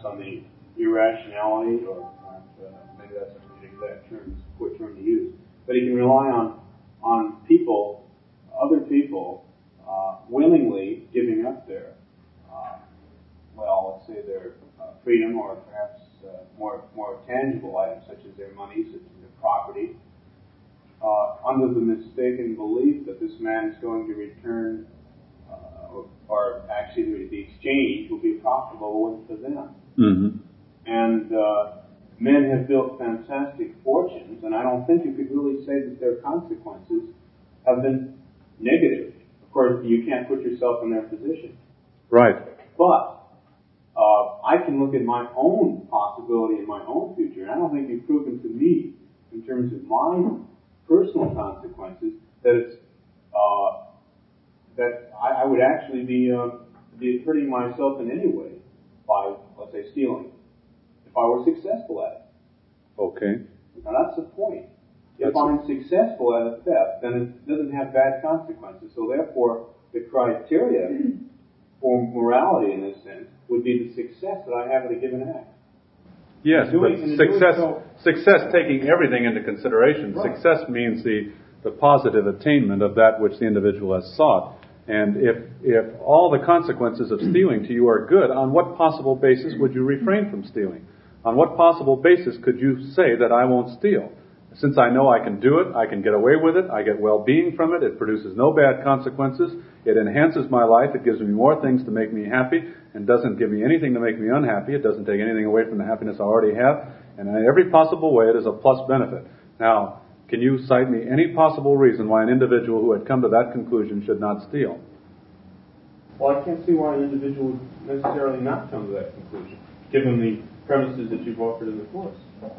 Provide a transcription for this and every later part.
perhaps on the irrationality, or perhaps, maybe that's not the exact term to use, but he can rely on people, other people, willingly giving up their, let's say their freedom, or perhaps more tangible items such as their money, such as their property, under the mistaken belief that this man is going to return, or actually the exchange will be profitable for them. Mm-hmm. And men have built fantastic fortunes, and I don't think you could really say that their consequences have been negative. Of course, you can't put yourself in their position. Right. But I can look at my own possibility in my own future, and I don't think you've proven to me, in terms of my personal consequences, that it's that I would actually be hurting myself in any way by, let's say, stealing, if I were successful at it. Okay. Now that's the point. If I'm successful at a theft, then it doesn't have bad consequences. So therefore, the criteria for morality in this sense would be the success that I have at a given act. Yes, but success taking everything into consideration. Right. Success means the positive attainment of that which the individual has sought. And if all the consequences of stealing to you are good, on what possible basis would you refrain from stealing? On what possible basis could you say that I won't steal? Since I know I can do it, I can get away with it, I get well-being from it, it produces no bad consequences, it enhances my life, it gives me more things to make me happy, and doesn't give me anything to make me unhappy, it doesn't take anything away from the happiness I already have, and in every possible way it is a plus benefit. Now, can you cite me any possible reason why an individual who had come to that conclusion should not steal? Well, I can't see why an individual would necessarily not come to that conclusion, given the premises that you've offered in the course.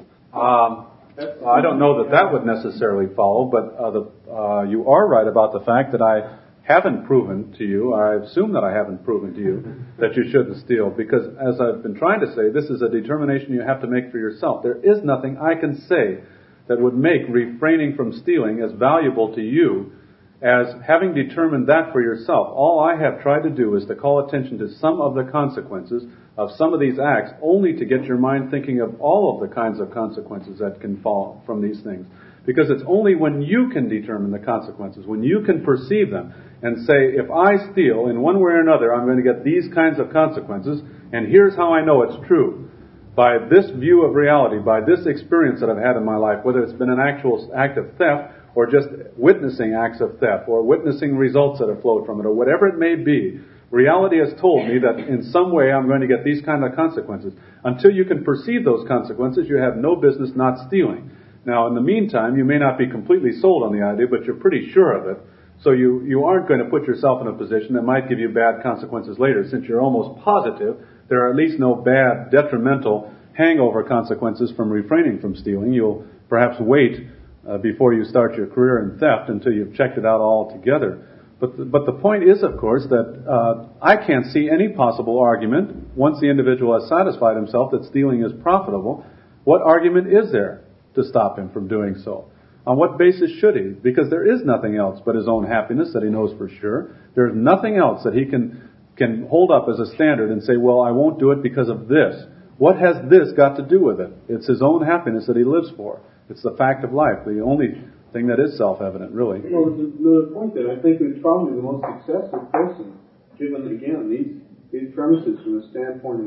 I don't know that would necessarily follow, but you are right about the fact that I haven't proven to you, I assume that I haven't proven to you, that you shouldn't steal, because as I've been trying to say, this is a determination you have to make for yourself. There is nothing I can say that would make refraining from stealing as valuable to you as having determined that for yourself. All I have tried to do is to call attention to some of the consequences of some of these acts, only to get your mind thinking of all of the kinds of consequences that can fall from these things. Because it's only when you can determine the consequences, when you can perceive them, and say, if I steal, in one way or another, I'm going to get these kinds of consequences, and here's how I know it's true. By this view of reality, by this experience that I've had in my life, whether it's been an actual act of theft, or just witnessing acts of theft, or witnessing results that have flowed from it, or whatever it may be, reality has told me that in some way I'm going to get these kind of consequences. Until you can perceive those consequences, you have no business not stealing. Now, in the meantime, you may not be completely sold on the idea, but you're pretty sure of it. So you aren't going to put yourself in a position that might give you bad consequences later, since you're almost positive there are at least no bad, detrimental hangover consequences from refraining from stealing. You'll perhaps wait before you start your career in theft until you've checked it out altogether. But the point is, of course, that I can't see any possible argument, once the individual has satisfied himself that stealing is profitable, what argument is there to stop him from doing so? On what basis should he? Because there is nothing else but his own happiness that he knows for sure. There's nothing else that he can hold up as a standard and say, well, I won't do it because of this. What has this got to do with it? It's his own happiness that he lives for. It's the fact of life, the only thing that is self-evident, really. Well, the point that I think is probably the most successful person, given, again, these premises from the standpoint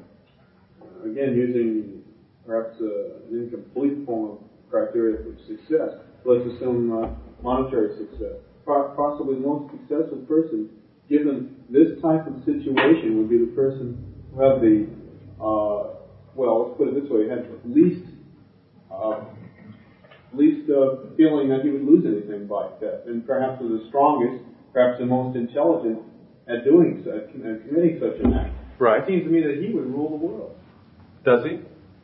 of, again, using perhaps an incomplete form of criteria for success. Let's assume monetary success. Possibly the most successful person, given this type of situation, would be the person who had the, let's put it this way, had least feeling that he would lose anything by theft, and perhaps was the strongest, perhaps the most intelligent at doing such, and committing such an act. Right. It seems to me that he would rule the world. Does he?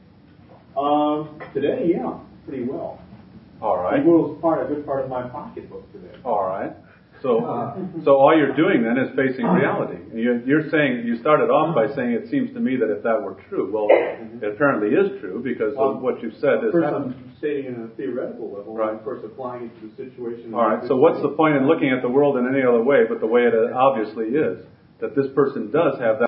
Today, yeah, pretty well. All right. He rules a good part of my pocketbook today. All right. So all you're doing then is facing reality. You're saying, you started off by saying, it seems to me that if that were true. Well, it apparently is true, because of what you've said is first happened. I'm stating in a theoretical level, right. And of course applying it to the situation. All right, so what's the point in looking at the world in any other way but the way it obviously is? That this person does have that